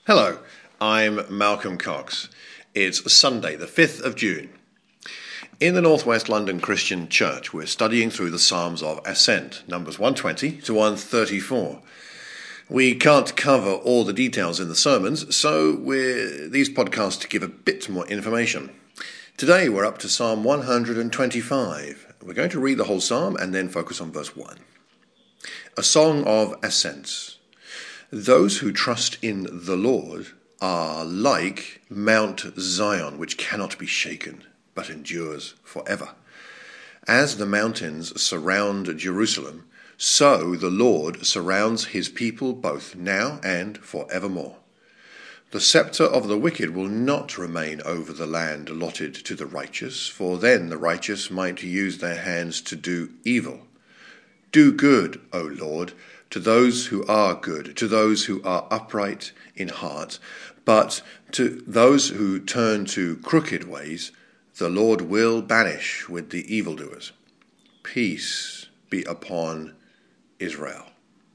Hello, I'm Malcolm Cox. It's Sunday, the 5th of June. In the Northwest London Christian Church, we're studying through the Psalms of Ascent, numbers 120 to 134. We can't cover all the details in the sermons, so these podcasts give a bit more information. Today we're up to Psalm 125. We're going to read the whole psalm and then focus on verse 1. A song of ascents. Those who trust in the Lord are like Mount Zion, which cannot be shaken, but endures forever. As the mountains surround Jerusalem, so the Lord surrounds his people both now and forevermore. The scepter of the wicked will not remain over the land allotted to the righteous, for then the righteous might use their hands to do evil. Do good, O Lord, to those who are good, to those who are upright in heart, but to those who turn to crooked ways, the Lord will banish with the evildoers. Peace be upon Israel.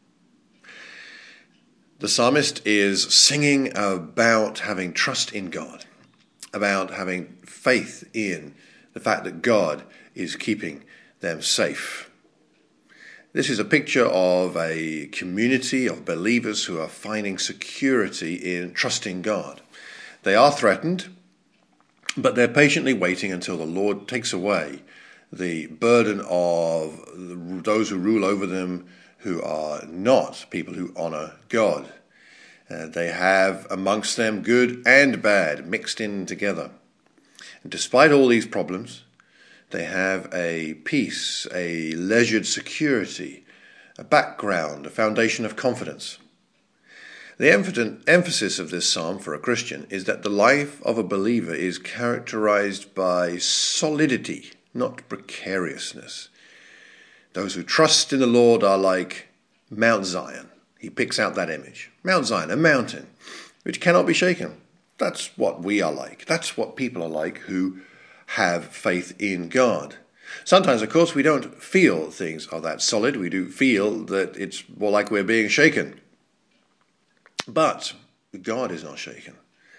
The psalmist is singing about having trust in God, about having faith in the fact that God is keeping them safe. This is a picture of a community of believers who are finding security in trusting God. They are threatened, but they're patiently waiting until the Lord takes away the burden of those who rule over them who are not people who honor God. They have amongst them good and bad mixed in together. And despite all these problems, they have a peace, a leisured security, a background, a foundation of confidence. The emphasis of this psalm for a Christian is that the life of a believer is characterized by solidity, not precariousness. Those who trust in the Lord are like Mount Zion. He picks out that image. Mount Zion, a mountain, which cannot be shaken. That's what we are like. That's what people are like who have faith in God. Sometimes, of course, we don't feel things are that solid. We do feel that it's more like we're being shaken. But God is not shaken.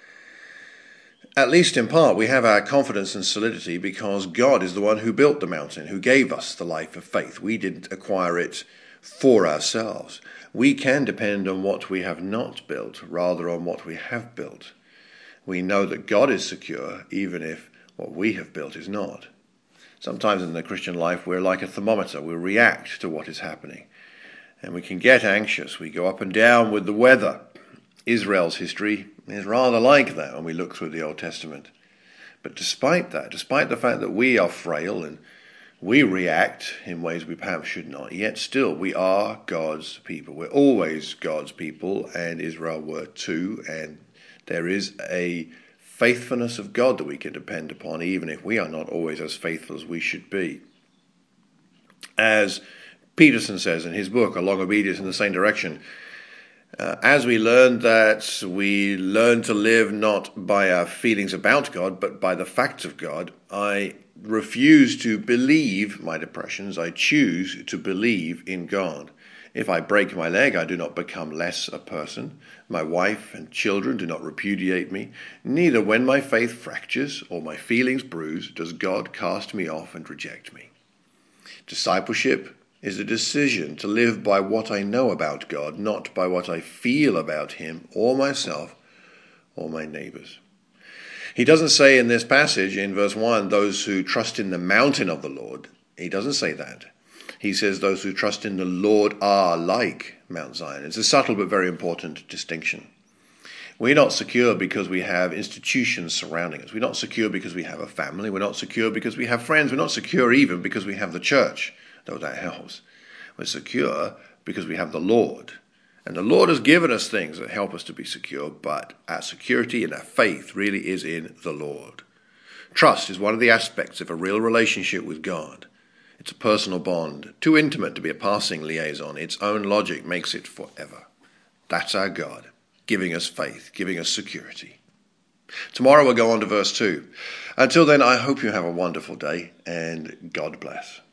At least in part, we have our confidence and solidity because God is the one who built the mountain, who gave us the life of faith. We didn't acquire it for ourselves. We can depend on what we have not built rather on what we have built. We know that God is secure even if what we have built is not. Sometimes in the Christian life we're like a thermometer. We react to what is happening. And we can get anxious. We go up and down with the weather. Israel's history is rather like that when we look through the Old Testament. But despite that, despite the fact that we are frail and we react in ways we perhaps should not, yet still we are God's people. We're always God's people, and Israel were too, and there is a faithfulness of God that we can depend upon, even if we are not always as faithful as we should be. As Peterson says in his book, A Long Obedience in the Same Direction, as we learn to live not by our feelings about God, but by the facts of God, I refuse to believe my depressions. I choose to believe in God. If I break my leg, I do not become less a person. My wife and children do not repudiate me. Neither when my faith fractures or my feelings bruise does God cast me off and reject me. Discipleship is a decision to live by what I know about God, not by what I feel about him or myself or my neighbors. He doesn't say in this passage, in verse 1, those who trust in the mountain of the Lord. He doesn't say that. He says those who trust in the Lord are like Mount Zion. It's a subtle but very important distinction. We're not secure because we have institutions surrounding us. We're not secure because we have a family. We're not secure because we have friends. We're not secure even because we have the church, though that helps. We're secure because we have the Lord. And the Lord has given us things that help us to be secure, but our security and our faith really is in the Lord. Trust is one of the aspects of a real relationship with God. It's a personal bond, too intimate to be a passing liaison. Its own logic makes it forever. That's our God, giving us faith, giving us security. Tomorrow we'll go on to verse 2. Until then, I hope you have a wonderful day, and God bless.